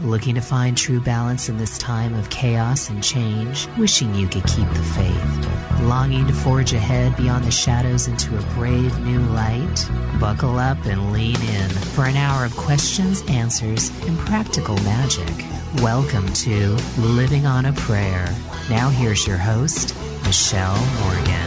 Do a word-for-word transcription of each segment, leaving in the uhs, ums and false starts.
Looking to find true balance in this time of chaos and change? Wishing you could keep the faith? Longing to forge ahead beyond the shadows into a brave new light? Buckle up and lean in for an hour of questions, answers, and practical magic. Welcome to Living on a Prayer. Now here's your host, Michelle Morgan.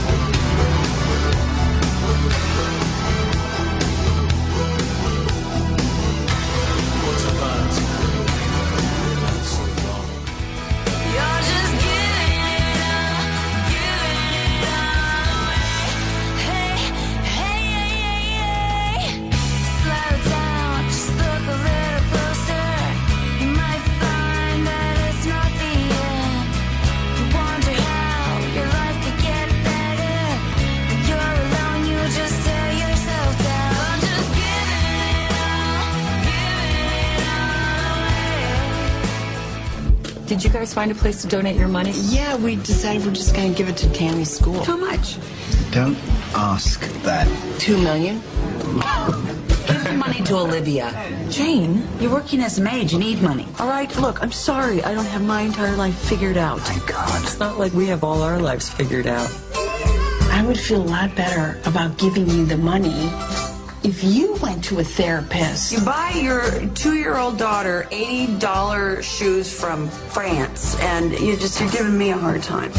Did you guys find a place to donate your money? Yeah, we decided we're just going to give it to Tammy's school. How much? Don't ask that. Two million. Give the money to Olivia. Jane, you're working as a maid. You need money. All right, look, I'm sorry. I don't have my entire life figured out. Thank God. It's not like we have all our lives figured out. I would feel a lot better about giving you the money if you went to a therapist. You buy your two-year-old daughter eighty dollars shoes from France, and you just, you're giving me a hard time.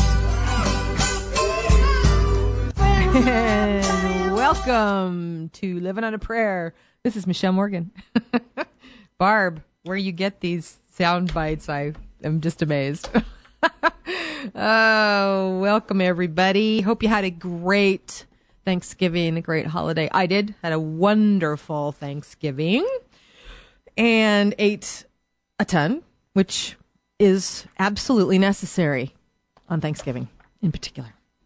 And welcome to Living on a Prayer. This is Michelle Morgan. Barb, where you get these sound bites, I am just amazed. Oh, welcome everybody. Hope you had a great Thanksgiving, a great holiday. I did. Had a wonderful Thanksgiving and ate a ton, which is absolutely necessary on Thanksgiving in particular.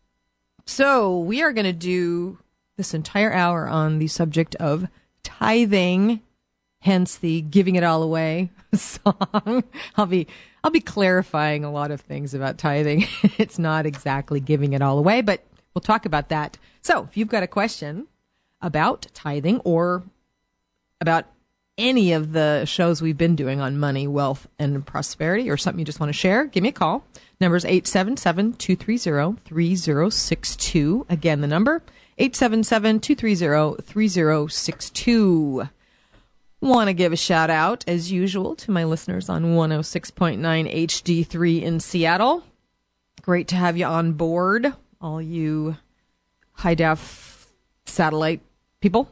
So we are going to do this entire hour on the subject of tithing, hence the Giving It All Away song. I'll be I'll be clarifying a lot of things about tithing. It's not exactly giving it all away, but we'll talk about that. So if you've got a question about tithing or about any of the shows we've been doing on money, wealth, and prosperity, or something you just want to share, give me a call. Number is eight seven seven, two three zero, three zero six two. Again, the number, eight seven seven, two three zero, three zero six two. Want to give a shout out, as usual, to my listeners on one oh six point nine H D three in Seattle. Great to have you on board, all you high-def satellite people.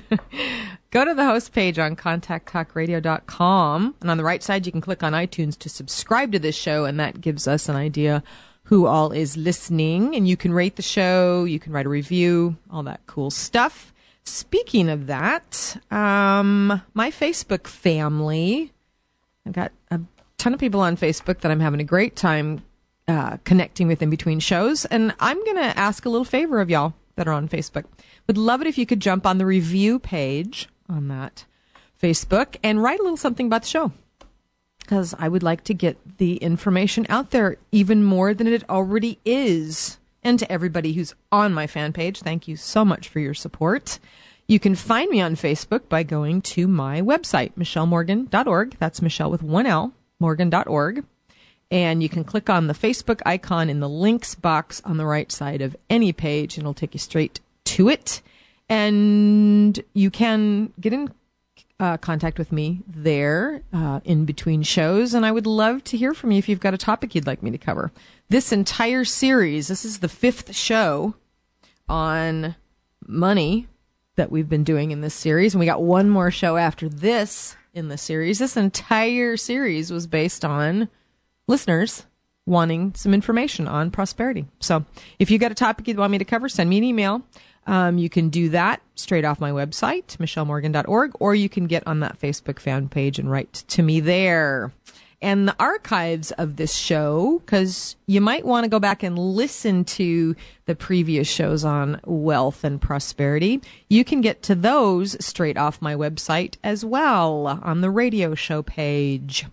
Go to the host page on contact talk radio dot com, and on the right side you can click on iTunes to subscribe to this show, and that gives us an idea who all is listening, and you can rate the show, you can write a review, all that cool stuff. Speaking of that, um, my Facebook family, I've got a ton of people on Facebook that I'm having a great time uh, connecting with in between shows, and I'm going to ask a little favor of y'all that are on Facebook. Would love it if you could jump on the review page on that Facebook and write a little something about the show, because I would like to get the information out there even more than it already is. And to everybody who's on my fan page, thank you so much for your support. You can find me on Facebook by going to my website, michelle morgan dot org. That's Michelle with one L, morgan dot org. And you can click on the Facebook icon in the links box on the right side of any page, and it'll take you straight to it. And you can get in uh, contact with me there uh, in between shows, and I would love to hear from you if you've got a topic you'd like me to cover. This entire series, this is the fifth show on money that we've been doing in this series, and we got one more show after this in the series. This entire series was based on listeners wanting some information on prosperity. So if you've got a topic you'd want me to cover, send me an email. Um, you can do that straight off my website, michelle morgan dot org, or you can get on that Facebook fan page and write to me there. And the archives of this show, because you might want to go back and listen to the previous shows on wealth and prosperity, you can get to those straight off my website as well on the radio show page.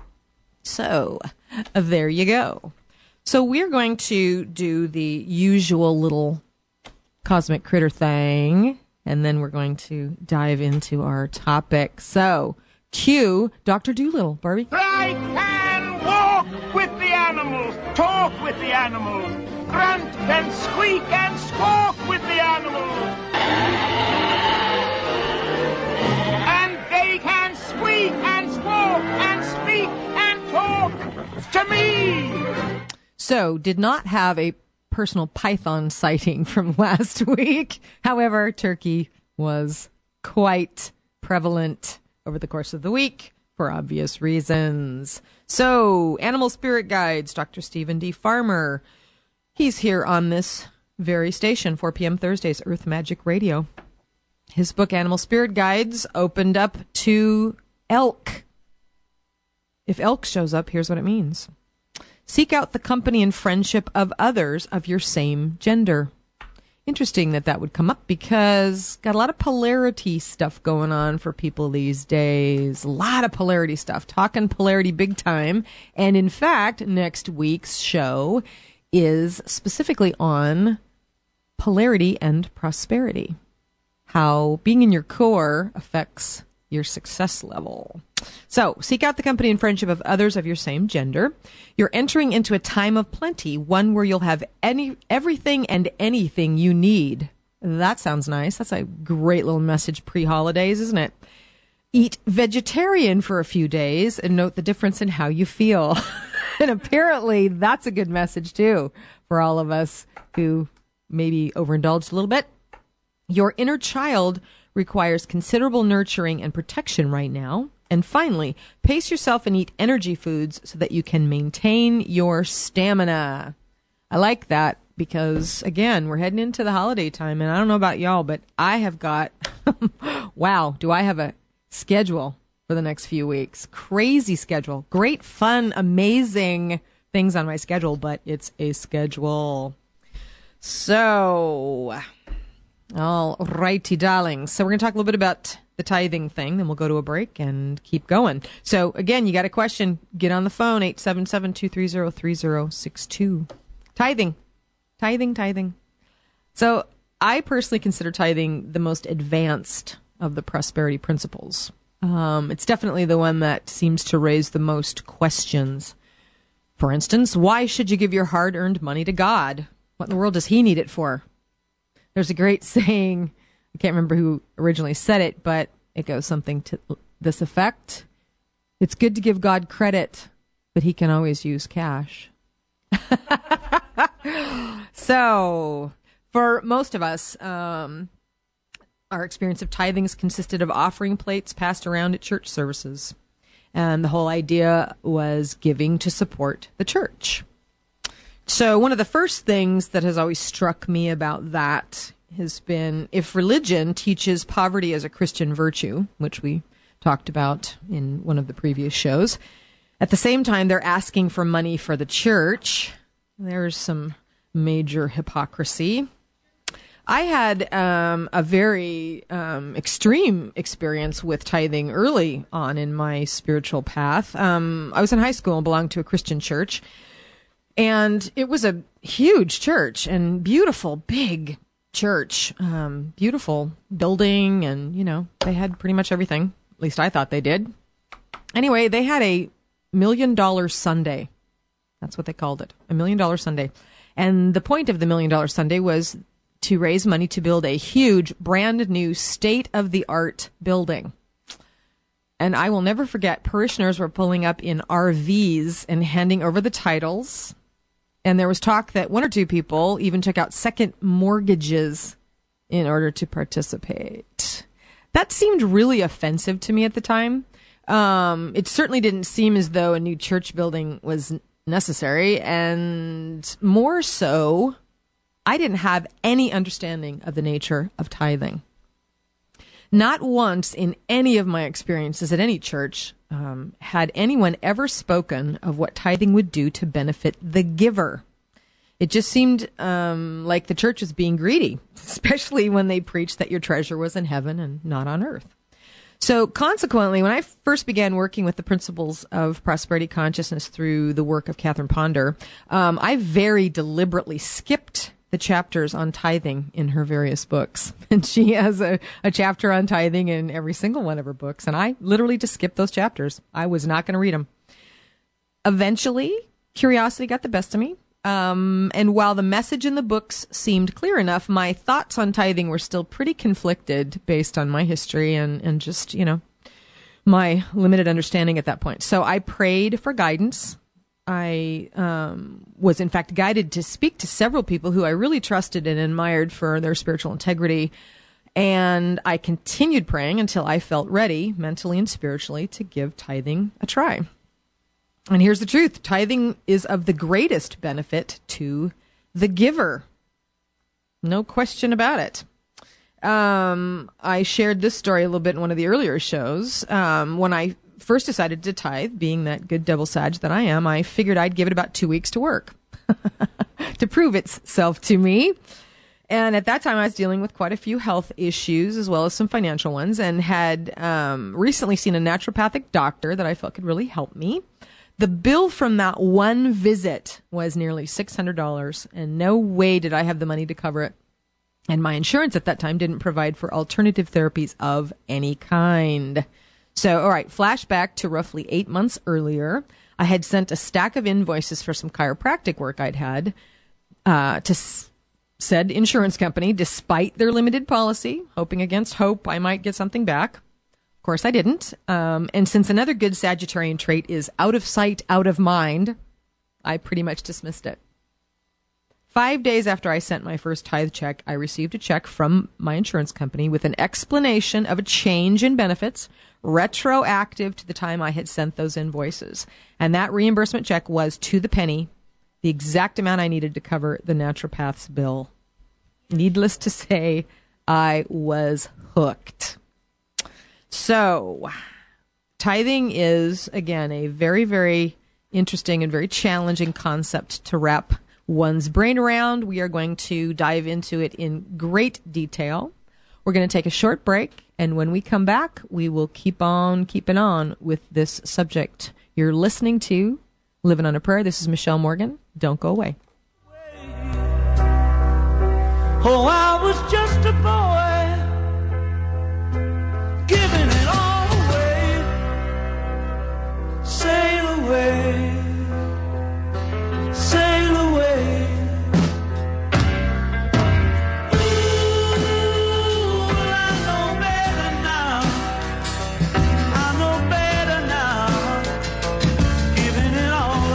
So there you go. So we're going to do the usual little cosmic critter thing, and then we're going to dive into our topic. So Cue Doctor Doolittle, Barbie. I can walk with the animals, talk with the animals, grunt and squeak and squawk with the animals. And they can squeak and squawk and speak and talk to me. So, did not have a personal python sighting from last week. However, turkey was quite prevalent over the course of the week for obvious reasons. So, Animal Spirit Guides, Doctor Stephen D. Farmer. He's here on this very station, four p.m. Thursdays, Earth Magic Radio. His book, Animal Spirit Guides, opened up to elk. If elk shows up, here's what it means. Seek out the company and friendship of others of your same gender. Interesting that that would come up because got a lot of polarity stuff going on for people these days. A lot of polarity stuff. Talking polarity big time. And in fact, next week's show is specifically on polarity and prosperity. How being in your core affects your success level. So, seek out the company and friendship of others of your same gender. You're entering into a time of plenty, one where you'll have any everything and anything you need. That sounds nice. That's a great little message pre-holidays, isn't it? Eat vegetarian for a few days and note the difference in how you feel. And apparently that's a good message too for all of us who maybe overindulged a little bit. Your inner child requires considerable nurturing and protection right now. And finally, pace yourself and eat energy foods so that you can maintain your stamina. I like that because, again, we're heading into the holiday time, and I don't know about y'all, but I have got, wow, do I have a schedule for the next few weeks. Crazy schedule. Great, fun, amazing things on my schedule, but it's a schedule. So, all righty, darlings. So we're going to talk a little bit about the tithing thing, then we'll go to a break and keep going. So, again, you got a question, get on the phone, eight seven seven, two three zero, three zero six two. Tithing. Tithing, tithing. So, I personally consider tithing the most advanced of the prosperity principles. Um, it's definitely the one that seems to raise the most questions. For instance, why should you give your hard-earned money to God? What in the world does he need it for? There's a great saying, I can't remember who originally said it, but it goes something to this effect. It's good to give God credit, but he can always use cash. So, for most of us, um, our experience of tithing has consisted of offering plates passed around at church services. And the whole idea was giving to support the church. So one of the first things that has always struck me about that has been if religion teaches poverty as a Christian virtue, which we talked about in one of the previous shows, at the same time they're asking for money for the church. There's some major hypocrisy. I had um, a very um, extreme experience with tithing early on in my spiritual path. Um, I was in high school and belonged to a Christian church. And it was a huge church and beautiful, big church, um, beautiful building. And, you know, they had pretty much everything. At least I thought they did. Anyway, they had a million dollar Sunday. That's what they called it, a million dollar Sunday. And the point of the million dollar Sunday was to raise money to build a huge, brand new, state-of-the-art building. And I will never forget, parishioners were pulling up in R Vs and handing over the titles. And there was talk that one or two people even took out second mortgages in order to participate. That seemed really offensive to me at the time. Um, it certainly didn't seem as though a new church building was necessary. And more so, I didn't have any understanding of the nature of tithing. Not once in any of my experiences at any church um, had anyone ever spoken of what tithing would do to benefit the giver. It just seemed um, like the church was being greedy, especially when they preached that your treasure was in heaven and not on earth. So consequently, when I first began working with the principles of prosperity consciousness through the work of Catherine Ponder, um, I very deliberately skipped the chapters on tithing in her various books. And she has a, a chapter on tithing in every single one of her books. And I literally just skipped those chapters. I was not going to read them. Eventually, curiosity got the best of me. Um, and while the message in the books seemed clear enough, my thoughts on tithing were still pretty conflicted based on my history and, and just, you know, my limited understanding at that point. So I prayed for guidance. I um, was, in fact, guided to speak to several people who I really trusted and admired for their spiritual integrity. And I continued praying until I felt ready, mentally and spiritually, to give tithing a try. And here's the truth. Tithing is of the greatest benefit to the giver. No question about it. Um, I shared this story a little bit in one of the earlier shows. Um, when I first decided to tithe, being that good double Sag that I am, I figured I'd give it about two weeks to work to prove itself to me. And at that time, I was dealing with quite a few health issues as well as some financial ones, and had um, recently seen a naturopathic doctor that I felt could really help me. The bill from that one visit was nearly six hundred dollars, and no way did I have the money to cover it. And my insurance at that time didn't provide for alternative therapies of any kind. So, all right, flashback to roughly eight months earlier. I had sent a stack of invoices for some chiropractic work I'd had uh, to s- said insurance company, despite their limited policy, hoping against hope I might get something back. Of course, I didn't. Um, and since another good Sagittarian trait is out of sight, out of mind, I pretty much dismissed it. Five days after I sent my first tithe check, I received a check from my insurance company with an explanation of a change in benefits retroactive to the time I had sent those invoices. And that reimbursement check was, to the penny, the exact amount I needed to cover the naturopath's bill. Needless to say, I was hooked. So, tithing is, again, a very, very interesting and very challenging concept to wrap one's brain around. We are going to dive into it in great detail. We're going to take a short break, and when we come back, we will keep on keeping on with this subject. You're listening to Living on a Prayer. This is Michelle Morgan. Don't go away. Oh, I was just a boy, giving it all away. Sail away, sail away. Ooh, I know better now. I know better now. Giving it all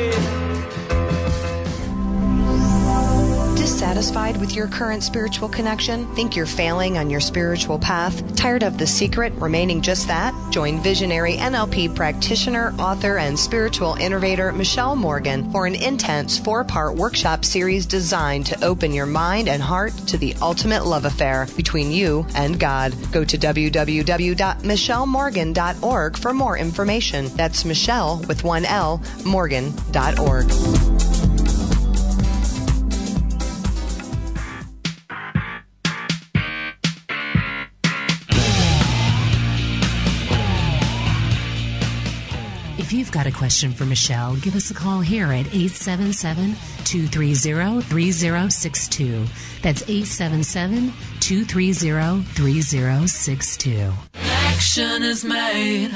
away. Dissatisfied with your current spiritual connection? Think you're failing on your spiritual path? Tired of The Secret remaining just that? Join visionary N L P practitioner, author, and spiritual innovator Michelle Morgan for an intense four-part workshop series designed to open your mind and heart to the ultimate love affair between you and God. Go to w w w dot michelle morgan dot org for more information. That's Michelle with one L, morgan dot org. If you've got a question for Michelle, give us a call here at eight seven seven, two three zero, three zero six two. That's eight seven seven, two three zero, three zero six two. Action is made.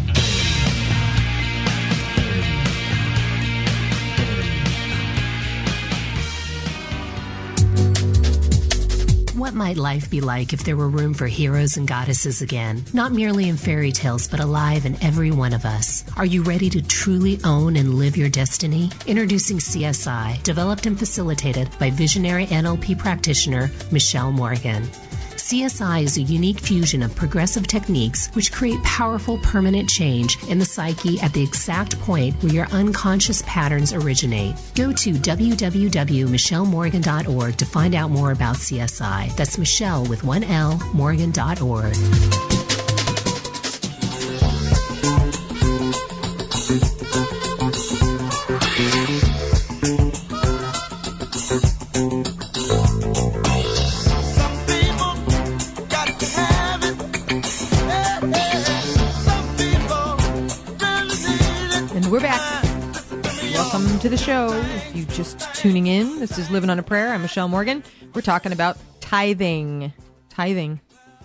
What might life be like if there were room for heroes and goddesses again? Not merely in fairy tales, but alive in every one of us. Are you ready to truly own and live your destiny? Introducing C S I, developed and facilitated by visionary N L P practitioner Michelle Morgan. C S I is a unique fusion of progressive techniques which create powerful permanent change in the psyche at the exact point where your unconscious patterns originate. Go to w w w dot michelle morgan dot org to find out more about C S I. That's Michelle with one L, morgan dot org. welcome to the show. If you're just tuning in, this is Living on a Prayer. I'm Michelle Morgan. We're talking about tithing. Tithing.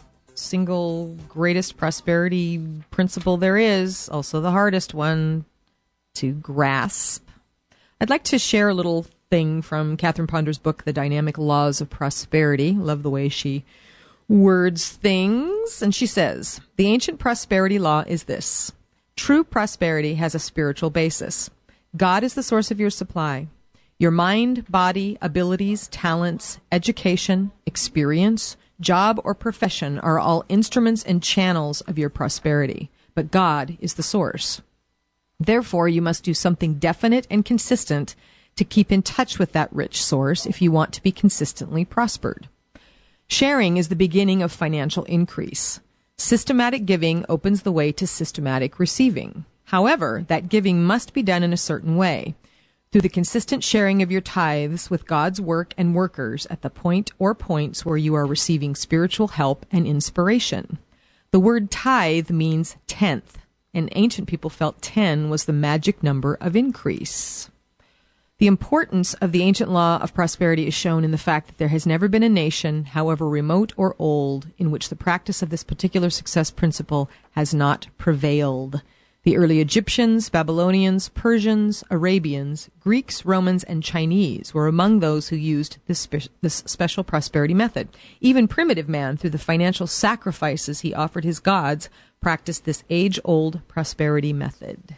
Single greatest prosperity principle there is. Also the hardest one to grasp. I'd like to share a little thing from Catherine Ponder's book, The Dynamic Laws of Prosperity. Love the way she words things. And she says, the ancient prosperity law is this. True prosperity has a spiritual basis. God is the source of your supply. Your mind, body, abilities, talents, education, experience, job, or profession are all instruments and channels of your prosperity. But God is the source. Therefore, you must do something definite and consistent to keep in touch with that rich source if you want to be consistently prospered. Sharing is the beginning of financial increase. Systematic giving opens the way to systematic receiving. However, that giving must be done in a certain way, through the consistent sharing of your tithes with God's work and workers at the point or points where you are receiving spiritual help and inspiration. The word tithe means tenth, and ancient people felt ten was the magic number of increase. The importance of the ancient law of prosperity is shown in the fact that there has never been a nation, however remote or old, in which the practice of this particular success principle has not prevailed. The early Egyptians, Babylonians, Persians, Arabians, Greeks, Romans, and Chinese were among those who used this, spe- this special prosperity method. Even primitive man, through the financial sacrifices he offered his gods, practiced this age-old prosperity method.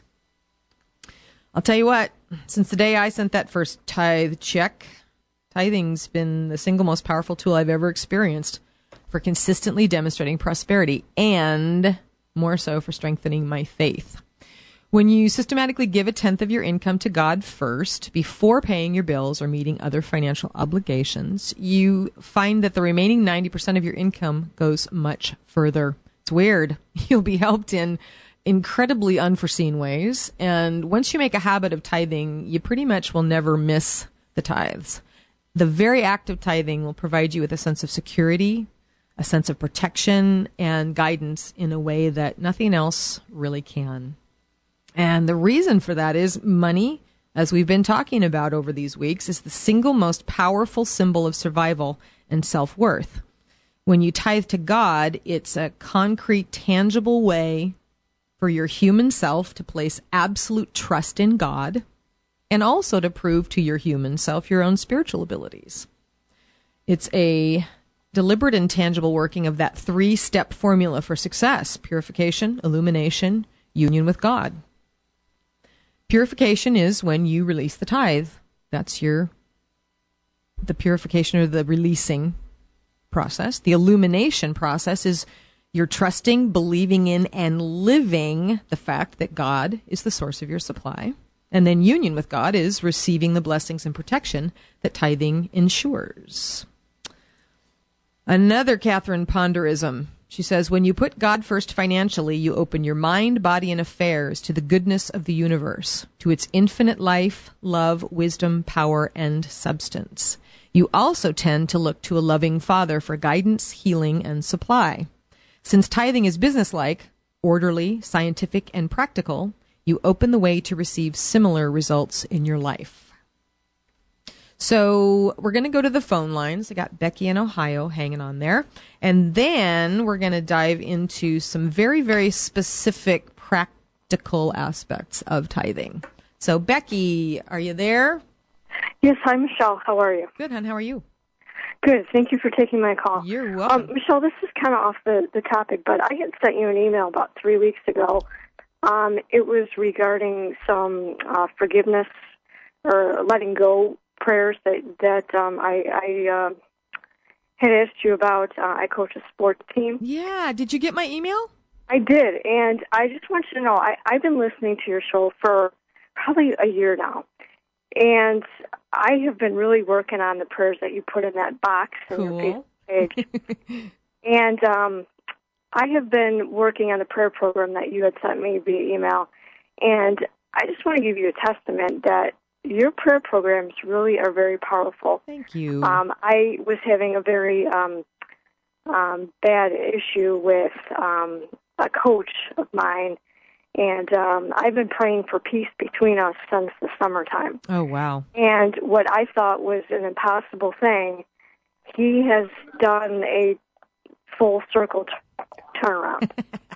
I'll tell you what, since the day I sent that first tithe check, tithing's been the single most powerful tool I've ever experienced for consistently demonstrating prosperity, and more so for strengthening my faith. When you systematically give a tenth of your income to God first, before paying your bills or meeting other financial obligations, you find that the remaining ninety percent of your income goes much further. It's weird. You'll be helped in incredibly unforeseen ways, and once you make a habit of tithing, you pretty much will never miss the tithes. The very act of tithing will provide you with a sense of security, a sense of protection, and guidance in a way that nothing else really can. And the reason for that is money, as we've been talking about over these weeks, is the single most powerful symbol of survival and self-worth. When you tithe to God, it's a concrete, tangible way for your human self to place absolute trust in God, and also to prove to your human self your own spiritual abilities. It's a deliberate and tangible working of that three-step formula for success: purification, illumination, union with God. Purification is when you release the tithe. That's your, the purification or the releasing process. The illumination process is you're trusting, believing in, and living the fact that God is the source of your supply. And then union with God is receiving the blessings and protection that tithing ensures. Another Catherine Ponderism. She says, when you put God first financially, you open your mind, body, and affairs to the goodness of the universe, to its infinite life, love, wisdom, power, and substance. You also tend to look to a loving Father for guidance, healing, and supply. Since tithing is businesslike, orderly, scientific, and practical, you open the way to receive similar results in your life. So we're going to go to the phone lines. I got Becky in Ohio hanging on there. And then we're going to dive into some very, very specific practical aspects of tithing. So Becky, are you there? Yes, hi, Michelle. How are you? Good, hon. How are you? Good. Thank you for taking my call. You're welcome. Um, Michelle, this is kind of off the, the topic, but I had sent you an email about three weeks ago. Um, it was regarding some uh, forgiveness or letting go prayers that, that um, I, I uh, had asked you about. Uh, I coach a sports team. Yeah. Did you get my email? I did, and I just want you to know, I, I've been listening to your show for probably a year now. And I have been really working on the prayers that you put in that box cool. on your Facebook page. And um, I have been working on the prayer program that you had sent me via email. And I just want to give you a testament that your prayer programs really are very powerful. Thank you. Um, I was having a very um, um, bad issue with um, a coach of mine. And um, I've been praying for peace between us since the summertime. Oh, wow. And what I thought was an impossible thing, he has done a full circle t- turnaround.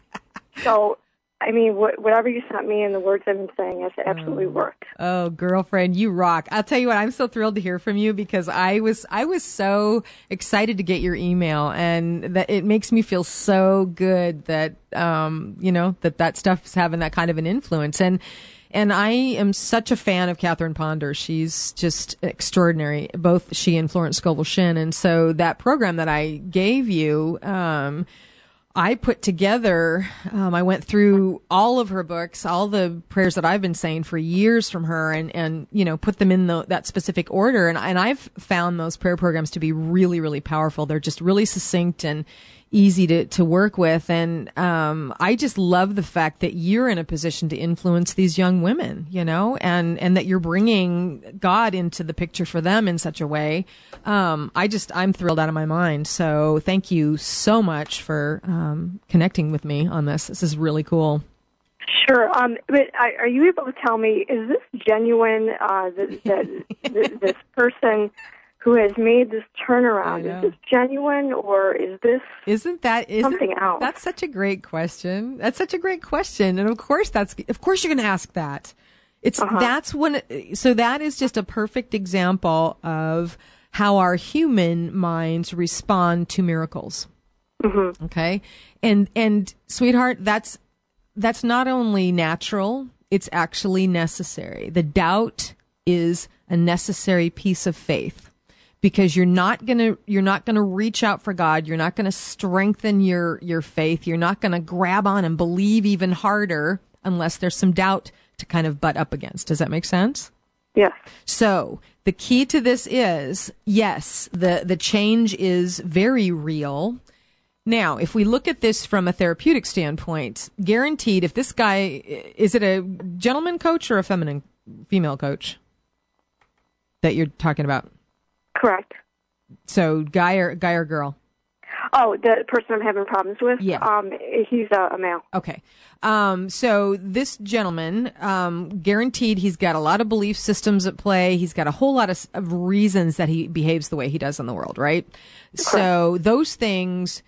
So, I mean, wh- whatever you sent me and the words I've been saying has absolutely oh. worked. Oh, girlfriend, you rock. I'll tell you what, I'm so thrilled to hear from you because I was I was so excited to get your email, and that it makes me feel so good that, um, you know, that that stuff is having that kind of an influence. And And I am such a fan of Catherine Ponder. She's just extraordinary, both she and Florence Scovel Shinn. And so that program that I gave you, um, I put together, um, I went through all of her books, all the prayers that I've been saying for years from her, and, and you know, put them in the, that specific order. And, and I've found those prayer programs to be really, really powerful. They're just really succinct and easy to, to work with. And um, I just love the fact that you're in a position to influence these young women, you know, and, and that you're bringing God into the picture for them in such a way. Um, I just, I'm thrilled out of my mind. So thank you so much for um, connecting with me on this. This is really cool. Sure. Um, but are you able to tell me, is this genuine, uh, that, that this person who has made this turnaround, is this genuine, or is this isn't that isn't, something else? That's such a great question. That's such a great question, and of course, that's of course you're going to ask that. It's uh-huh. that's when. So that is just a perfect example of how our human minds respond to miracles. Mm-hmm. Okay, and and sweetheart, that's that's not only natural; it's actually necessary. The doubt is a necessary piece of faith. Because you're not gonna, you're not gonna reach out for God. You're not gonna strengthen your, your faith. You're not gonna grab on and believe even harder unless there's some doubt to kind of butt up against. Does that make sense? Yes. So the key to this is, yes, the, the change is very real. Now, if we look at this from a therapeutic standpoint, guaranteed, if this guy, is it a gentleman coach or a feminine, female coach that you're talking about? Correct. So, guy or guy or girl? Oh, the person I'm having problems with? Yeah. Um, he's a, a male. Okay. Um, so this gentleman, um, guaranteed he's got a lot of belief systems at play. He's got a whole lot of, of reasons that he behaves the way he does in the world, right? Correct. So those things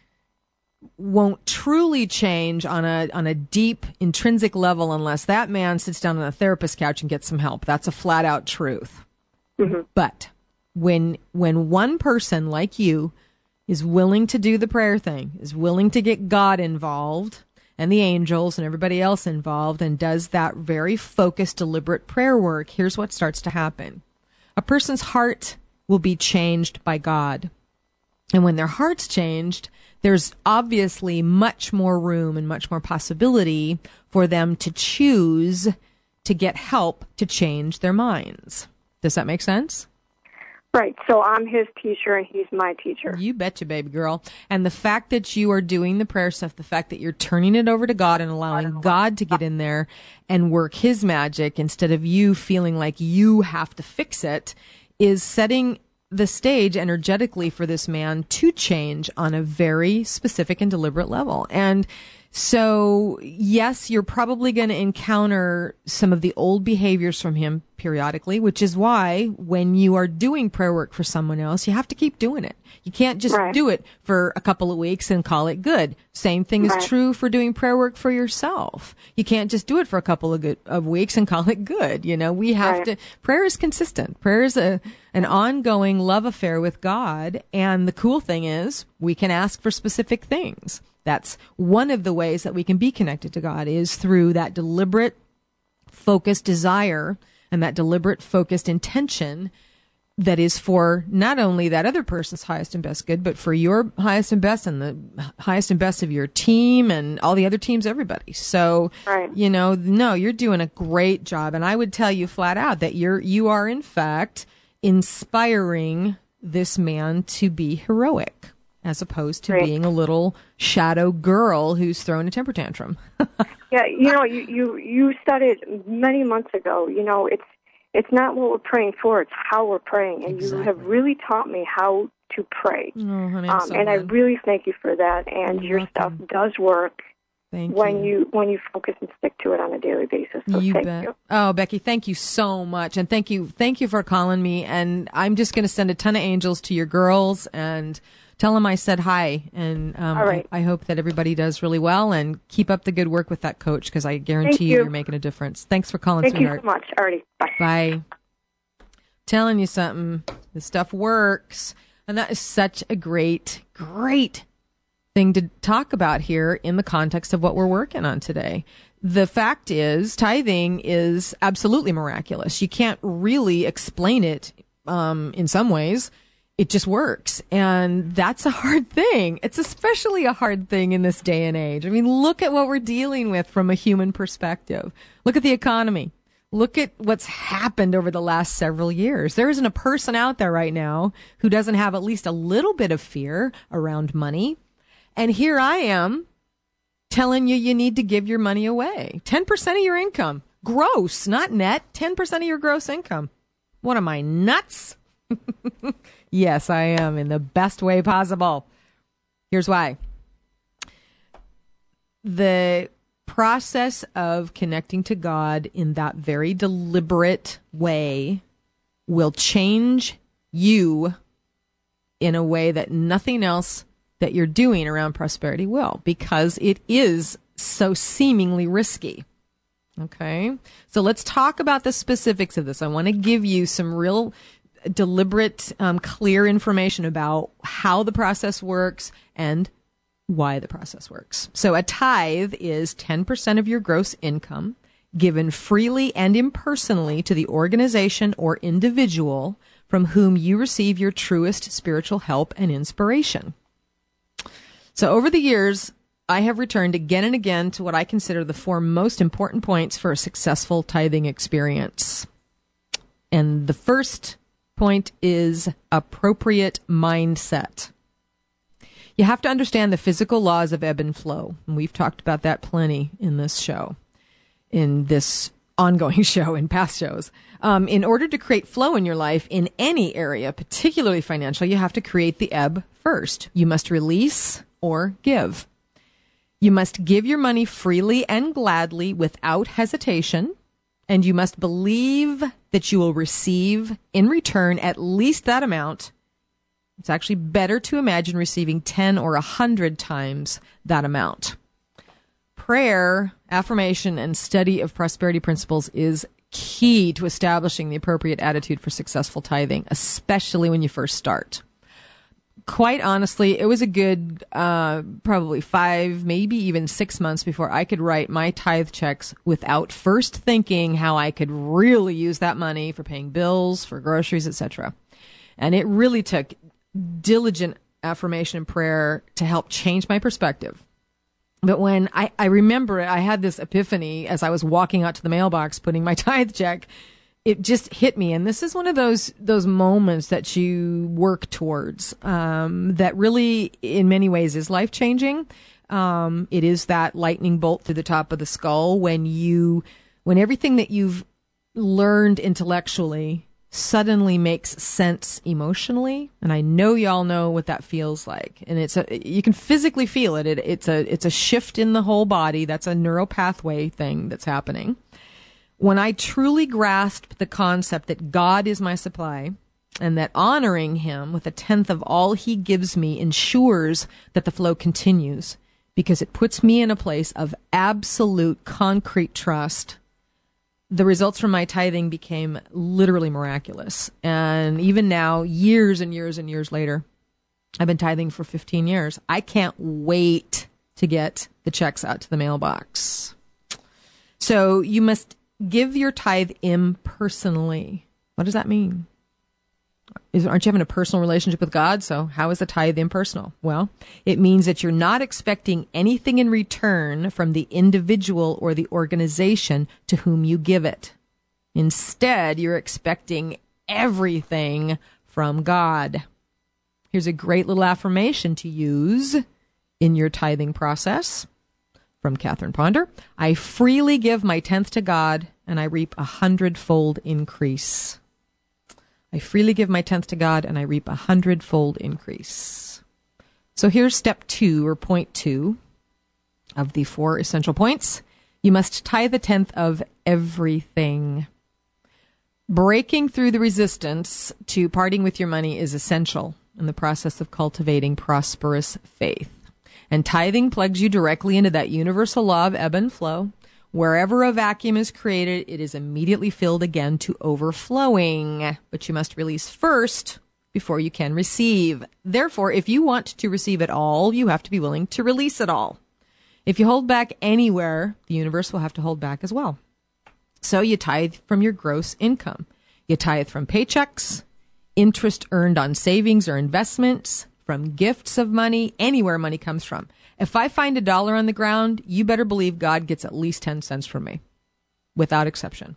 won't truly change on a on a deep, intrinsic level unless that man sits down on a therapist couch and gets some help. That's a flat out truth. Mm-hmm. But When when one person like you is willing to do the prayer thing, is willing to get God involved and the angels and everybody else involved and does that very focused, deliberate prayer work, here's what starts to happen. A person's heart will be changed by God. And when their heart's changed, there's obviously much more room and much more possibility for them to choose to get help to change their minds. Does that make sense? Right. So I'm his teacher and he's my teacher. You betcha, baby girl. And the fact that you are doing the prayer stuff, the fact that you're turning it over to God and allowing God to get in there and work his magic instead of you feeling like you have to fix it is setting the stage energetically for this man to change on a very specific and deliberate level. And so, yes, you're probably going to encounter some of the old behaviors from him periodically, which is why when you are doing prayer work for someone else, you have to keep doing it. You can't just right. do it for a couple of weeks and call it good. Same thing is right. true for doing prayer work for yourself. You can't just do it for a couple of good of weeks and call it good. You know, we have right. to, prayer is consistent. Prayer is a, an ongoing love affair with God. And the cool thing is we can ask for specific things. That's one of the ways that we can be connected to God is through that deliberate, focused desire and that deliberate, focused intention that is for not only that other person's highest and best good, but for your highest and best and the highest and best of your team and all the other teams, everybody. So, right. you know, no, you're doing a great job. And I would tell you flat out that you're, you are in fact inspiring this man to be heroic, as opposed to Great. being a little shadow girl who's throwing a temper tantrum. Yeah, you know, you, you, you said it many months ago. You know, it's it's not what we're praying for, it's how we're praying. And exactly. you have really taught me how to pray. Oh, honey, um, so and glad. I really thank you for that. And You're your welcome. stuff does work. Thank when you. you when you focus and stick to it on a daily basis. So You thank bet. you. Oh, Becky, thank you so much. And thank you, thank you for calling me. And I'm just going to send a ton of angels to your girls and tell them I said hi. And um, All right. I, I hope that everybody does really well, and keep up the good work with that coach, because I guarantee Thank you. you. you're making a difference. Thanks for calling, Thank sweetheart. you so much. Alrighty. Bye. Bye. Telling you something. This stuff works. And that is such a great, great thing to talk about here in the context of what we're working on today. The fact is, tithing is absolutely miraculous. You can't really explain it um, in some ways. It just works. And that's a hard thing. It's especially a hard thing in this day and age. I mean, look at what we're dealing with from a human perspective. Look at the economy. Look at what's happened over the last several years. There isn't a person out there right now who doesn't have at least a little bit of fear around money. And here I am telling you you need to give your money away. ten percent of your income. Gross, not net. ten percent of your gross income. What am I, nuts? Yes, I am, in the best way possible. Here's why. The process of connecting to God in that very deliberate way will change you in a way that nothing else that you're doing around prosperity will, because it is so seemingly risky. Okay? So let's talk about the specifics of this. I want to give you some real deliberate, um, clear information about how the process works and why the process works. So a tithe is ten percent of your gross income given freely and impersonally to the organization or individual from whom you receive your truest spiritual help and inspiration. So over the years, I have returned again and again to what I consider the four most important points for a successful tithing experience. And the first point is appropriate mindset. You have to understand the physical laws of ebb and flow. And we've talked about that plenty in this show, in this ongoing show, in past shows. Um, in order to create flow in your life in any area, particularly financial, you have to create the ebb first. You must release or give. You must give your money freely and gladly without hesitation, and you must believe that you will receive in return at least that amount. It's actually better to imagine receiving ten or one hundred times that amount. Prayer, affirmation, and study of prosperity principles is key to establishing the appropriate attitude for successful tithing, especially when you first start. Quite honestly, it was a good uh, probably five, maybe even six months before I could write my tithe checks without first thinking how I could really use that money for paying bills, for groceries, et cetera. And it really took diligent affirmation and prayer to help change my perspective. But when I, I remember it, I had this epiphany as I was walking out to the mailbox putting my tithe check. It just hit me. And this is one of those those moments that you work towards um, that really, in many ways, is life-changing. Um, it is that lightning bolt through the top of the skull when you, when everything that you've learned intellectually suddenly makes sense emotionally. And I know y'all know what that feels like. And it's a, you can physically feel it. it. It's a, it's a shift in the whole body. That's a neuropathway thing that's happening. When I truly grasped the concept that God is my supply and that honoring him with a tenth of all he gives me ensures that the flow continues because it puts me in a place of absolute concrete trust, the results from my tithing became literally miraculous. And even now, years and years and years later, I've been tithing for fifteen years. I can't wait to get the checks out to the mailbox. So you must give your tithe impersonally. What does that mean? Is, aren't you having a personal relationship with God? So how is the tithe impersonal? Well, it means that you're not expecting anything in return from the individual or the organization to whom you give it. Instead, you're expecting everything from God. Here's a great little affirmation to use in your tithing process. From Catherine Ponder, I freely give my tenth to God, and I reap a hundredfold increase. I freely give my tenth to God, and I reap a hundredfold increase. So here's step two, or point two. of the four essential points. You must tithe a tenth of everything. Breaking through the resistance to parting with your money is essential in the process of cultivating prosperous faith. And tithing plugs you directly into that universal law of ebb and flow. Wherever a vacuum is created, it is immediately filled again to overflowing. But you must release first before you can receive. Therefore, if you want to receive it all, you have to be willing to release it all. If you hold back anywhere, the universe will have to hold back as well. So you tithe from your gross income. You tithe from paychecks, interest earned on savings or investments, from gifts of money, anywhere money comes from. If I find a dollar on the ground, you better believe God gets at least ten cents from me, without exception.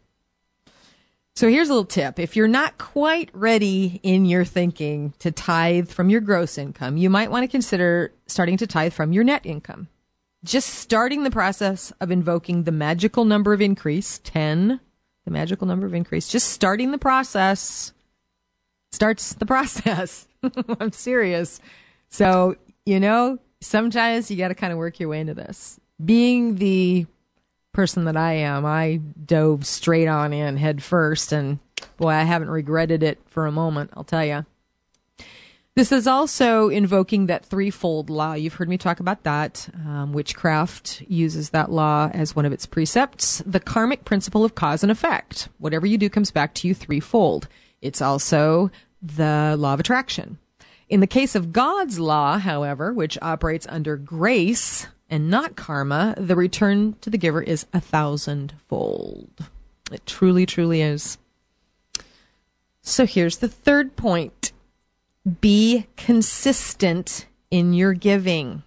So here's a little tip. If you're not quite ready in your thinking to tithe from your gross income, you might want to consider starting to tithe from your net income. Just starting the process of invoking the magical number of increase, ten, the magical number of increase, just starting the process starts the process. I'm serious. So, you know, sometimes you got to kind of work your way into this. Being the person that I am, I dove straight on in head first, and boy, I haven't regretted it for a moment, I'll tell you. This is also invoking that threefold law. You've heard me talk about that. Um, witchcraft uses that law as one of its precepts. The karmic principle of cause and effect. Whatever you do comes back to you threefold. It's also the law of attraction. In the case of God's law, however, which operates under grace and not karma, the return to the giver is a thousandfold. It truly, truly is. So here's the third point. Be consistent in your giving.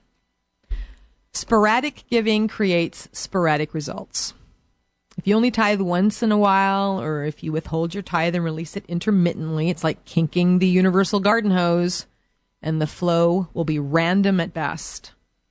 Sporadic giving creates sporadic results. If you only tithe once in a while, or if you withhold your tithe and release it intermittently, it's like kinking the universal garden hose, and the flow will be random at best.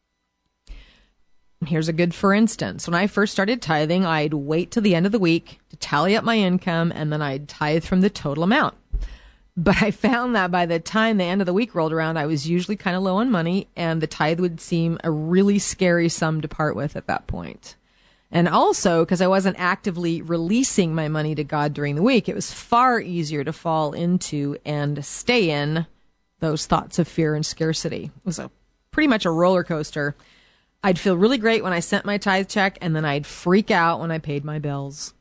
Here's a good for instance. When I first started tithing, I'd wait till the end of the week to tally up my income, and then I'd tithe from the total amount. But I found that by the time the end of the week rolled around, I was usually kind of low on money, and the tithe would seem a really scary sum to part with at that point. And also, because I wasn't actively releasing my money to God during the week, it was far easier to fall into and stay in those thoughts of fear and scarcity. It was a pretty much a roller coaster. I'd feel really great when I sent my tithe check, and then I'd freak out when I paid my bills.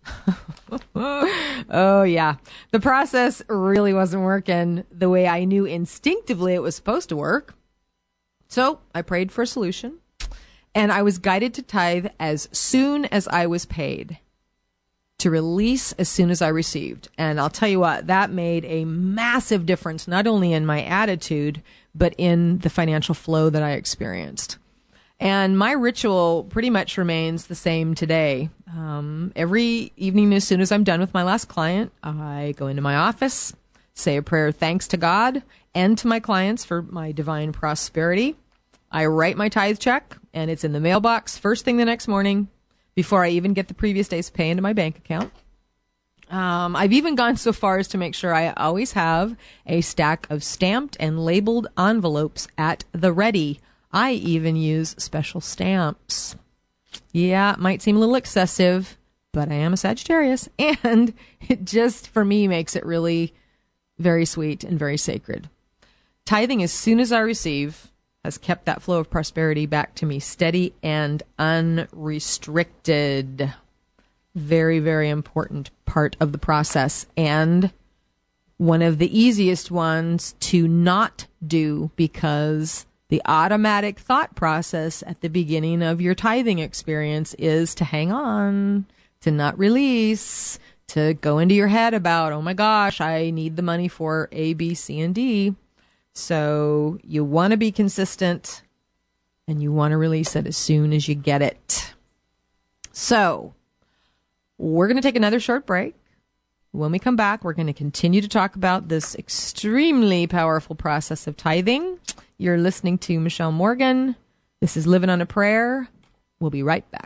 Oh, yeah. The process really wasn't working the way I knew instinctively it was supposed to work. So I prayed for a solution, and I was guided to tithe as soon as I was paid, to release as soon as I received. And I'll tell you what, that made a massive difference, not only in my attitude, but in the financial flow that I experienced. And my ritual pretty much remains the same today. Um, every evening, as soon as I'm done with my last client, I go into my office, say a prayer of thanks to God and to my clients for my divine prosperity. I write my tithe check, and it's in the mailbox first thing the next morning before I even get the previous day's pay into my bank account. Um, I've even gone so far as to make sure I always have a stack of stamped and labeled envelopes at the ready. I even use special stamps. Yeah, it might seem a little excessive, but I am a Sagittarius, and it just, for me, makes it really very sweet and very sacred. Tithing as soon as I receive has kept that flow of prosperity back to me steady and unrestricted. Very, very important part of the process, and one of the easiest ones to not do, because the automatic thought process at the beginning of your tithing experience is to hang on, to not release, to go into your head about, oh my gosh, I need the money for A, B, C, and D. So you want to be consistent, and you want to release it as soon as you get it. So we're going to take another short break. When we come back, we're going to continue to talk about this extremely powerful process of tithing. You're listening to Michelle Morgan. This is Living on a Prayer. We'll be right back.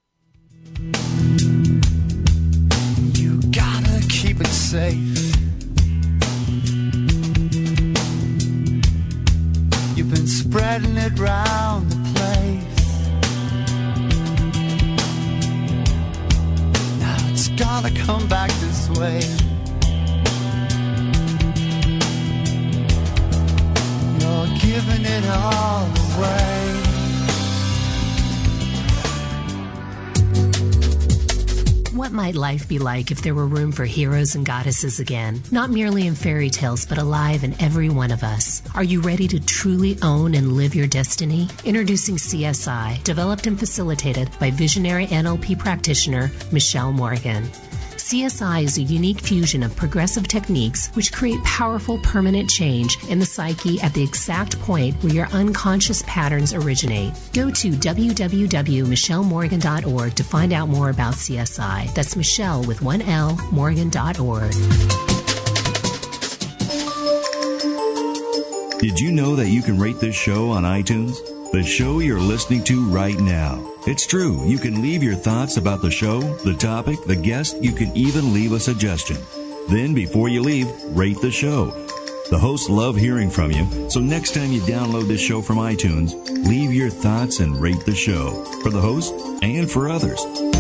You gotta keep it safe. You've been spreading it round the place. gotta come back this way. You're giving it all away. What might life be like if there were room for heroes and goddesses again? Not merely in fairy tales, but alive in every one of us. Are you ready to truly own and live your destiny? Introducing C S I, developed and facilitated by visionary N L P practitioner Michelle Morgan. C S I is a unique fusion of progressive techniques which create powerful permanent change in the psyche at the exact point where your unconscious patterns originate. Go to w w w dot michelle morgan dot org to find out more about C S I. That's Michelle with one L, morgan dot org. Did you know that you can rate this show on iTunes? The show you're listening to right now. It's true. You can leave your thoughts about the show, the topic, the guest. You can even leave a suggestion. Then, before you leave, rate the show. The hosts love hearing from you, so next time you download this show from iTunes, leave your thoughts and rate the show for the host and for others.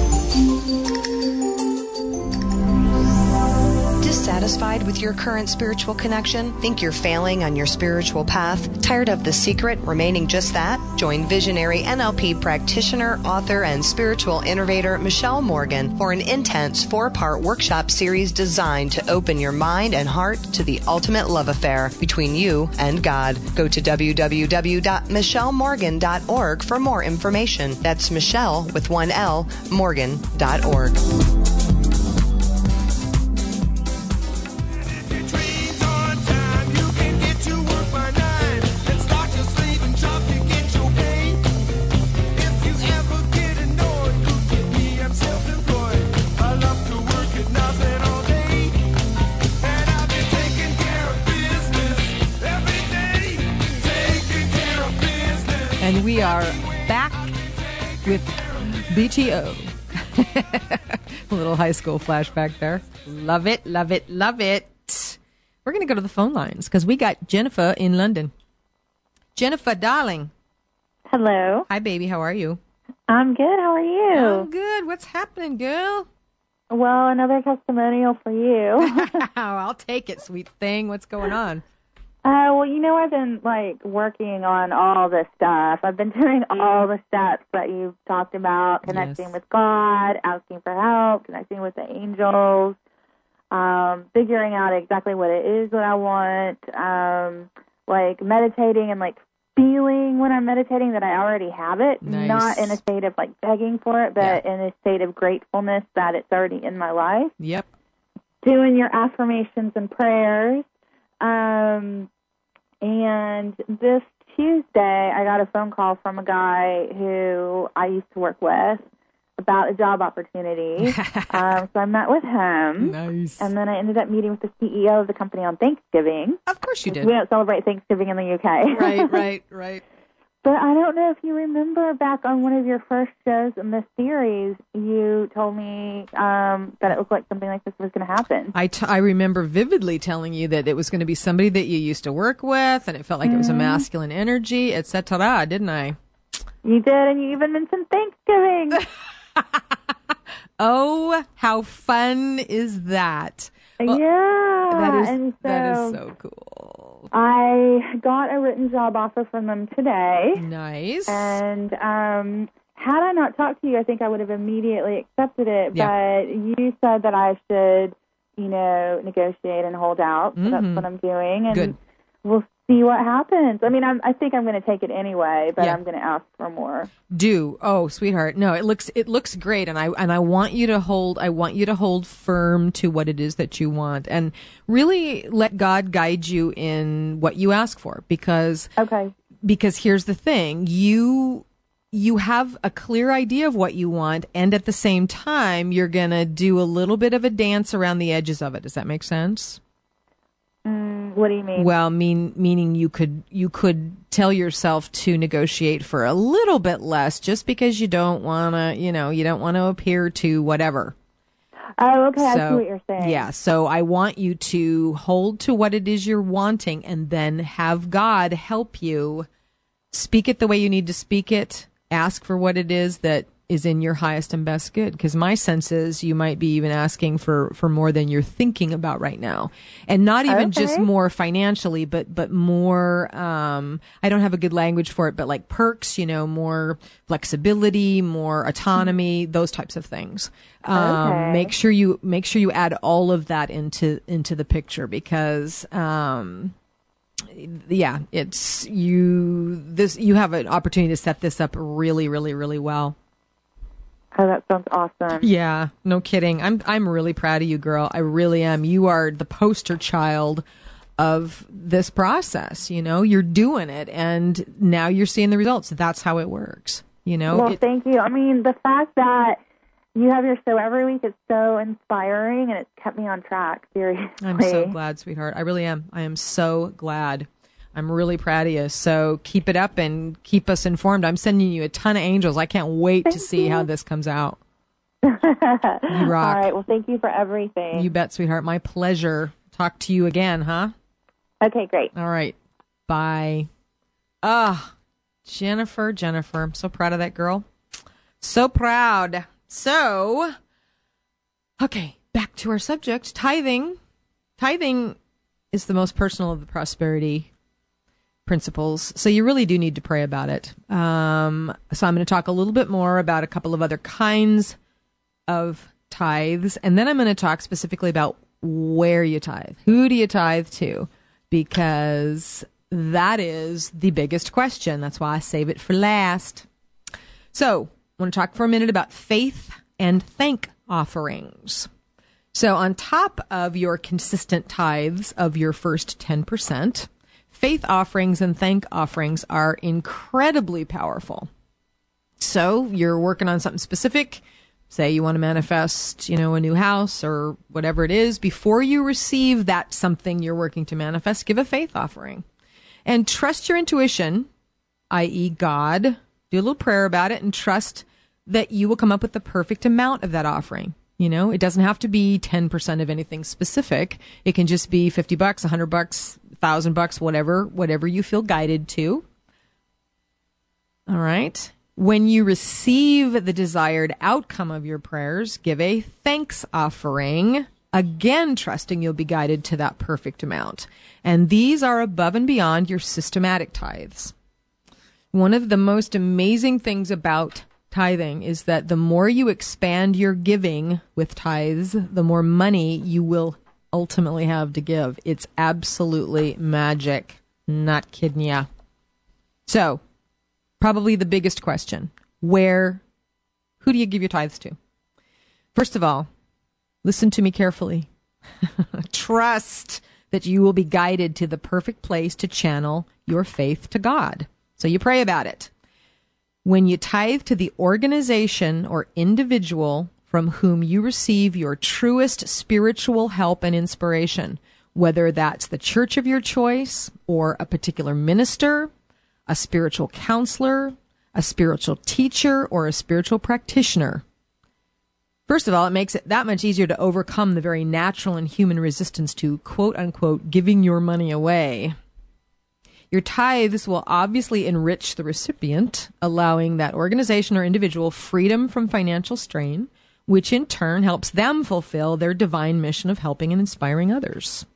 Dissatisfied with your current spiritual connection? Think you're failing on your spiritual path? Tired of the secret remaining just that? Join visionary N L P practitioner, author, and spiritual innovator Michelle Morgan for an intense four-part workshop series designed to open your mind and heart to the ultimate love affair between you and God. Go to w w w dot michelle morgan dot org for more information. That's Michelle with one L, morgan dot org. And we are back with B T O. A little high school flashback there. Love it, love it, love it. We're going to go to the phone lines because we got Jennifer in London. Jennifer, darling. Hello. Hi, baby. How are you? I'm good. How are you? I'm good. What's happening, girl? Well, another testimonial for you. I'll take it, sweet thing. What's going on? Uh, well, you know, I've been, like, working on all this stuff. I've been doing all the steps that you've talked about, connecting Yes. with God, asking for help, connecting with the angels, um, figuring out exactly what it is that I want, um, like, meditating and, like, feeling when I'm meditating that I already have it, Nice. not in a state of, like, begging for it, but in a state of gratefulness that it's already in my life. Yep. Doing your affirmations and prayers. Um, and this Tuesday, I got a phone call from a guy who I used to work with about a job opportunity. um, so I met with him. Nice. And then I ended up meeting with the C E O of the company on Thanksgiving. Of course you did. We don't celebrate Thanksgiving in the U K. Right, right, right. But I don't know if you remember back on one of your first shows in this series, you told me um, that it looked like something like this was going to happen. I, t- I remember vividly telling you that it was going to be somebody that you used to work with, and it felt like mm-hmm. it was a masculine energy, et cetera, didn't I? You did, and you even mentioned Thanksgiving. Oh, how fun is that? Well, yeah. That is, and so that is so cool. I got a written job offer from them today. Nice. And um, had I not talked to you, I think I would have immediately accepted it. Yeah. But you said that I should, you know, negotiate and hold out. So Mm-hmm. that's what I'm doing. And Good. we'll see what happens. I mean, I'm, I think I'm going to take it anyway, but Yeah. I'm going to ask for more. Do oh, sweetheart, no, it looks it looks great, and I and I want you to hold I want you to hold firm to what it is that you want, and really let God guide you in what you ask for, because okay, because here's the thing, you you have a clear idea of what you want, and at the same time, you're gonna do a little bit of a dance around the edges of it. Does that make sense? Mm, what do you mean? Well, mean meaning you could you could tell yourself to negotiate for a little bit less just because you don't want to, you know, you don't want to appear to whatever. Oh, okay, so, I see what you're saying. Yeah, so I want you to hold to what it is you're wanting, and then have God help you speak it the way you need to speak it. Ask for what it is that is in your highest and best good. Because my sense is you might be even asking for, for more than you're thinking about right now. And not even Okay. just more financially, but, but more, um, I don't have a good language for it, but like perks, you know, more flexibility, more autonomy, those types of things. Um, Okay. make sure you, make sure you add all of that into, into the picture because, um, yeah, it's you, this, you have an opportunity to set this up really, really, really well. Oh, that sounds awesome. Yeah, no kidding. I'm I'm really proud of you, girl. I really am. You are the poster child of this process. You know, you're doing it, and now you're seeing the results. That's how it works. You know. Well, It- thank you. I mean, the fact that you have your show every week is so inspiring, and it's kept me on track, seriously. I'm so glad, sweetheart. I really am. I am so glad. I'm really proud of you. So keep it up and keep us informed. I'm sending you a ton of angels. I can't wait Thank to see you. how this comes out. You rock. All right. Well, thank you for everything. You bet, sweetheart. My pleasure. Talk to you again, huh? Okay, great. All right. Bye. Ah, Jennifer, Jennifer. I'm so proud of that girl. So proud. So, okay, back to our subject, tithing. Tithing is the most personal of the prosperity principles. So you really do need to pray about it. Um, so I'm going to talk a little bit more about a couple of other kinds of tithes. And then I'm going to talk specifically about where you tithe. Who do you tithe to? Because that is the biggest question. That's why I save it for last. So I want to talk for a minute about faith and thank offerings. So on top of your consistent tithes of your first ten percent, faith offerings and thank offerings are incredibly powerful. So you're working on something specific. Say you want to manifest, you know, a new house or whatever it is. Before you receive that something you're working to manifest, give a faith offering. And trust your intuition, that is. God. Do a little prayer about it and trust that you will come up with the perfect amount of that offering. You know, it doesn't have to be ten percent of anything specific. It can just be fifty bucks, a hundred bucks, a thousand bucks, whatever, whatever you feel guided to. All right. When you receive the desired outcome of your prayers, give a thanks offering, again, trusting you'll be guided to that perfect amount. And these are above and beyond your systematic tithes. One of the most amazing things about tithing is that the more you expand your giving with tithes, the more money you will ultimately have to give. It's absolutely magic. Not kidding ya. So, probably the biggest question, where, who do you give your tithes to? First of all, listen to me carefully. Trust that you will be guided to the perfect place to channel your faith to God. So you pray about it. When you tithe to the organization or individual from whom you receive your truest spiritual help and inspiration, whether that's the church of your choice or a particular minister, a spiritual counselor, a spiritual teacher, or a spiritual practitioner. First of all, it makes it that much easier to overcome the very natural and human resistance to, quote unquote, giving your money away. Your tithes will obviously enrich the recipient, allowing that organization or individual freedom from financial strain, which in turn helps them fulfill their divine mission of helping and inspiring others.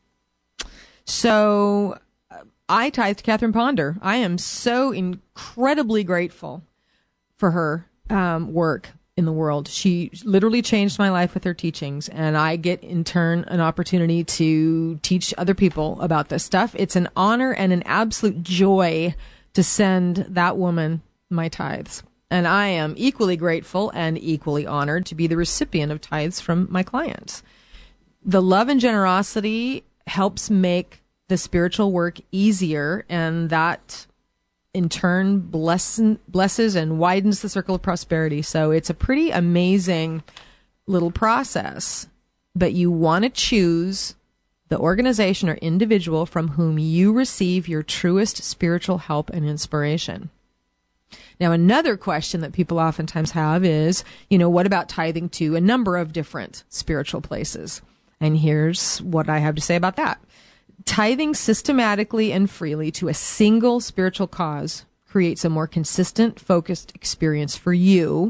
So, I tithe to Catherine Ponder. I am so incredibly grateful for her um, work in the world. She literally changed my life with her teachings, and I get in turn an opportunity to teach other people about this stuff. It's an honor and an absolute joy to send that woman my tithes. And I am equally grateful and equally honored to be the recipient of tithes from my clients. The love and generosity helps make the spiritual work easier, and that in turn bless, blesses and widens the circle of prosperity. So it's a pretty amazing little process, but you want to choose the organization or individual from whom you receive your truest spiritual help and inspiration. Now, another question that people oftentimes have is, you know, what about tithing to a number of different spiritual places? And here's what I have to say about that. Tithing systematically and freely to a single spiritual cause creates a more consistent, focused experience for you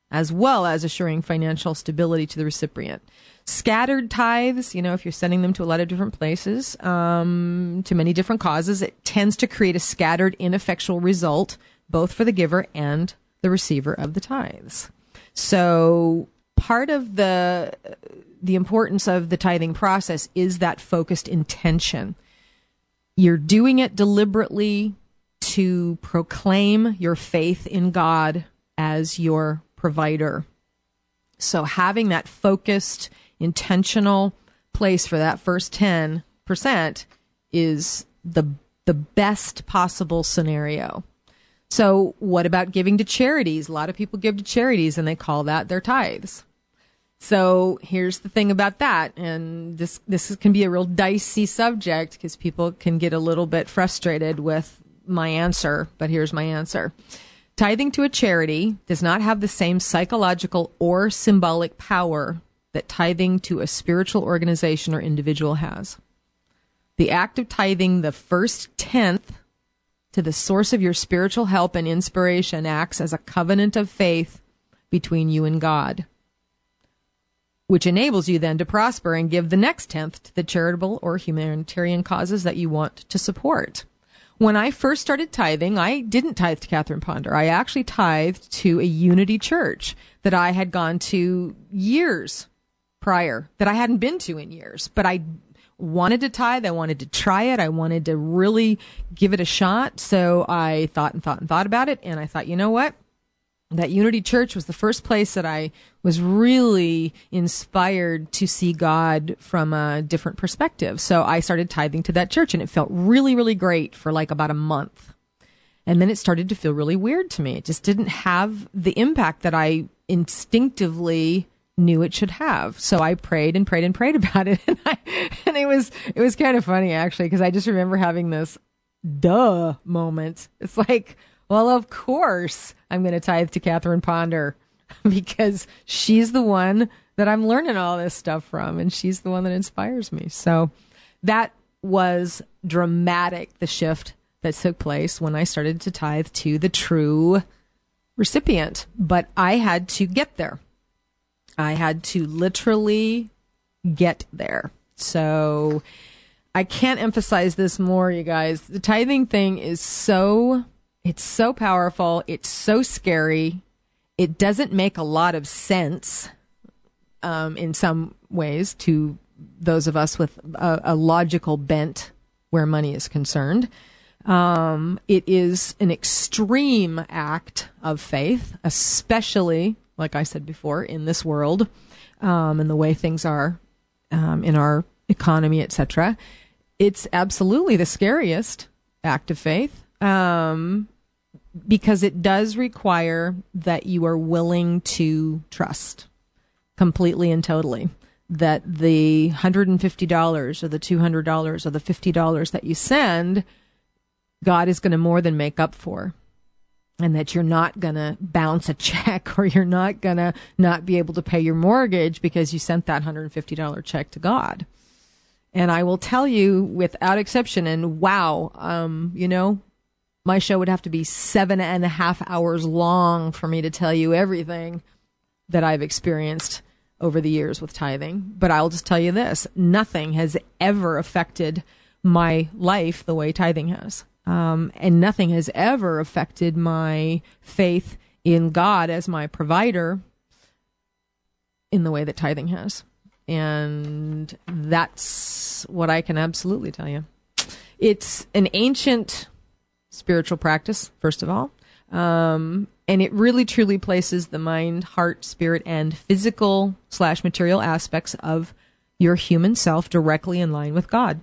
as well as assuring financial stability to the recipient. Scattered tithes, you know, if you're sending them to a lot of different places, um, to many different causes, it tends to create a scattered, ineffectual result, both for the giver and the receiver of the tithes. So part of the the importance of the tithing process is that focused intention. You're doing it deliberately to proclaim your faith in God as your provider. So having that focused, intentional place for that first ten percent is the the best possible scenario. So what about giving to charities? A lot of people give to charities and they call that their tithes. So here's the thing about that, and this this can be a real dicey subject because people can get a little bit frustrated with my answer, but here's my answer. Tithing to a charity does not have the same psychological or symbolic power that tithing to a spiritual organization or individual has. The act of tithing the first tenth to the source of your spiritual help and inspiration acts as a covenant of faith between you and God, which enables you then to prosper and give the next tenth to the charitable or humanitarian causes that you want to support. When I first started tithing, I didn't tithe to Catherine Ponder. I actually tithed to a Unity church that I had gone to years prior, that I hadn't been to in years. But I wanted to tithe. I wanted to try it. I wanted to really give it a shot. So I thought and thought and thought about it. And I thought, you know what? That Unity Church was the first place that I was really inspired to see God from a different perspective. So I started tithing to that church, and it felt really, really great for like about a month. And then it started to feel really weird to me. It just didn't have the impact that I instinctively knew it should have. So I prayed and prayed and prayed about it. And, I, and it was, it was kind of funny actually, because I just remember having this duh moment. It's like, well, of course I'm going to tithe to Catherine Ponder because she's the one that I'm learning all this stuff from, and she's the one that inspires me. So that was dramatic, the shift that took place when I started to tithe to the true recipient. But I had to get there. I had to literally get there. So I can't emphasize this more, you guys. The tithing thing is so... It's so powerful. It's so scary. It doesn't make a lot of sense um, in some ways to those of us with a, a logical bent where money is concerned. Um, it is an extreme act of faith, especially, like I said before, in this world um, and the way things are um, in our economy, et cetera. It's absolutely the scariest act of faith. Um, because it does require that you are willing to trust completely and totally that the one hundred fifty dollars or the two hundred dollars or the fifty dollars that you send, God is going to more than make up for, and that you're not going to bounce a check or you're not going to not be able to pay your mortgage because you sent that one hundred fifty dollars check to God. And I will tell you without exception, and wow, um, you know, my show would have to be seven and a half hours long for me to tell you everything that I've experienced over the years with tithing. But I'll just tell you this. Nothing has ever affected my life the way tithing has. Um, and nothing has ever affected my faith in God as my provider in the way that tithing has. And that's what I can absolutely tell you. It's an ancient spiritual practice, first of all. Um, and it really truly places the mind, heart, spirit, and physical slash material aspects of your human self directly in line with God.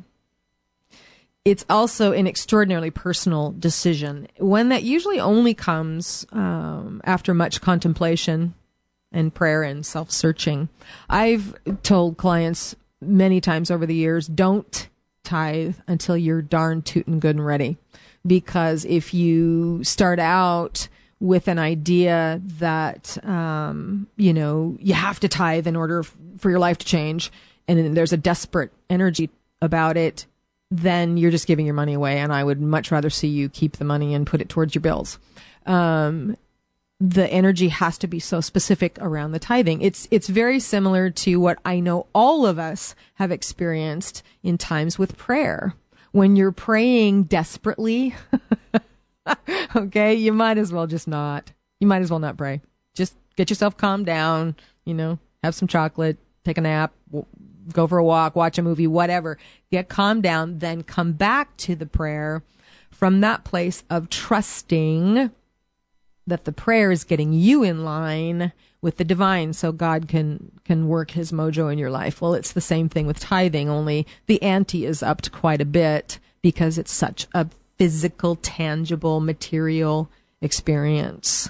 It's also an extraordinarily personal decision, one that usually only comes um, after much contemplation and prayer and self-searching. I've told clients many times over the years, don't tithe until you're darn tootin' good and ready. Because if you start out with an idea that, um, you know, you have to tithe in order f- for your life to change, and then there's a desperate energy about it, then you're just giving your money away. And I would much rather see you keep the money and put it towards your bills. Um, the energy has to be so specific around the tithing. It's it's very similar to what I know all of us have experienced in times with prayer. When you're praying desperately, okay, you might as well just not. You might as well not pray. Just get yourself calmed down, you know, have some chocolate, take a nap, go for a walk, watch a movie, whatever. Get calmed down, then come back to the prayer from that place of trusting that the prayer is getting you in line with the divine so God can can work his mojo in your life. Well, it's the same thing with tithing, only the ante is upped quite a bit because it's such a physical, tangible, material experience.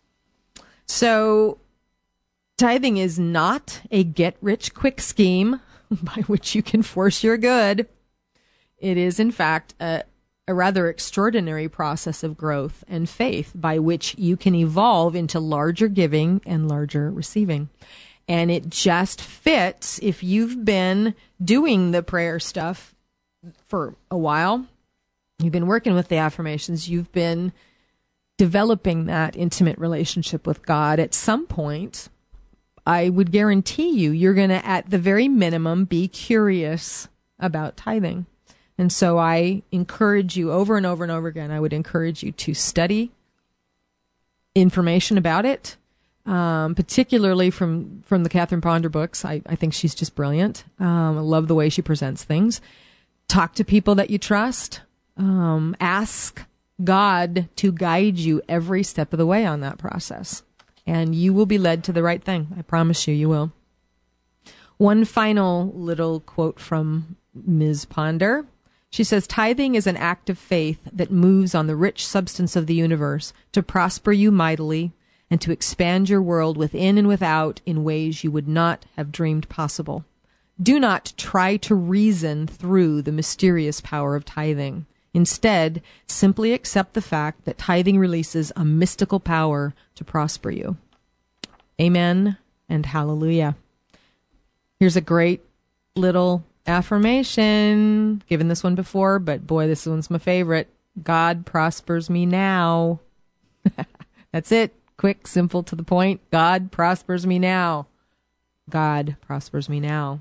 So tithing is not a get-rich-quick scheme by which you can force your good. It is, in fact, a, a rather extraordinary process of growth and faith by which you can evolve into larger giving and larger receiving. And it just fits if you've been doing the prayer stuff for a while. You've been working with the affirmations. You've been developing that intimate relationship with God. At some point, I would guarantee you, you're going to, at the very minimum, be curious about tithing. And so I encourage you over and over and over again, I would encourage you to study information about it, um, particularly from, from the Catherine Ponder books. I, I think she's just brilliant. Um, I love the way she presents things. Talk to people that you trust. Um, ask God to guide you every step of the way on that process. And you will be led to the right thing. I promise you, you will. One final little quote from Miz Ponder. She says, tithing is an act of faith that moves on the rich substance of the universe to prosper you mightily and to expand your world within and without in ways you would not have dreamed possible. Do not try to reason through the mysterious power of tithing. Instead, simply accept the fact that tithing releases a mystical power to prosper you. Amen and hallelujah. Here's a great little affirmation. Given this one before, but boy, this one's my favorite. God prospers me now. That's it. Quick, simple, to the point. God prospers me now. God prospers me now.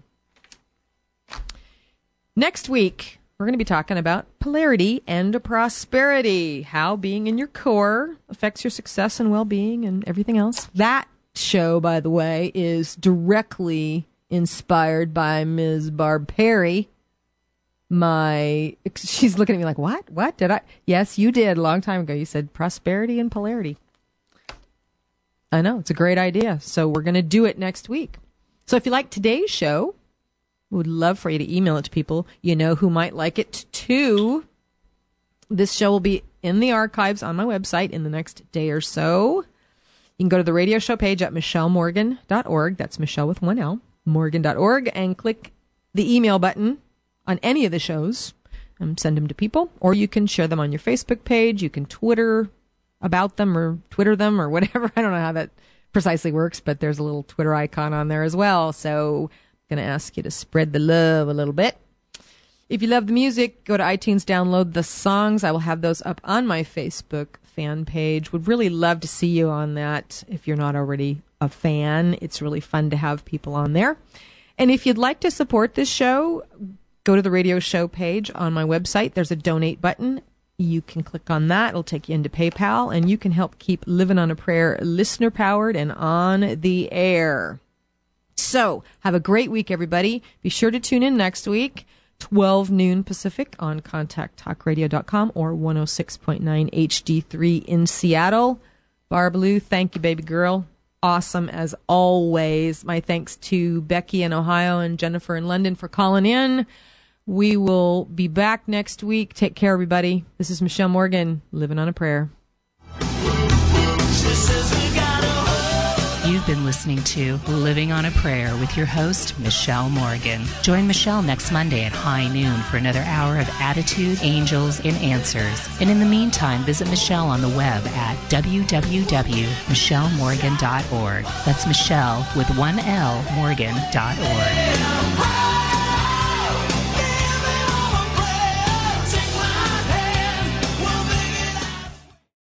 Next week, we're going to be talking about polarity and prosperity, how being in your core affects your success and well-being and everything else. That show, by the way, is directly inspired by Miz Barb Perry. My, she's looking at me like, what? What did I? Yes, you did a long time ago. You said prosperity and polarity. I know, it's a great idea. So we're going to do it next week. So if you like today's show, we would love for you to email it to people you know who might like it too. This show will be in the archives on my website in the next day or so. You can go to the radio show page at michelle morgan dot org. That's Michelle with one L, morgan dot org, and click the email button on any of the shows and send them to people. Or you can share them on your Facebook page. You can Twitter about them or Twitter them or whatever. I don't know how that precisely works, but there's a little Twitter icon on there as well. So I'm going to ask you to spread the love a little bit. If you love the music, go to iTunes, download the songs. I will have those up on my Facebook fan page. Would really love to see you on that if you're not already a fan. It's really fun to have people on there. And if you'd like to support this show, go to the radio show page on my website. There's a donate button. You can click on that. It'll take you into PayPal, and you can help keep Living on a Prayer listener-powered and on the air. So, have a great week, everybody. Be sure to tune in next week, twelve noon Pacific on contact talk radio dot com or one oh six point nine H D three in Seattle. Barb Lou, thank you, baby girl. Awesome as always. My thanks to Becky in Ohio and Jennifer in London for calling in. We will be back next week. Take care, everybody. This is Michelle Morgan, Living on a Prayer. You've been listening to Living on a Prayer with your host, Michelle Morgan. Join Michelle next Monday at high noon for another hour of attitude, angels, and answers. And in the meantime, visit Michelle on the web at w w w dot michelle morgan dot org. That's Michelle with one L, morgan dot org.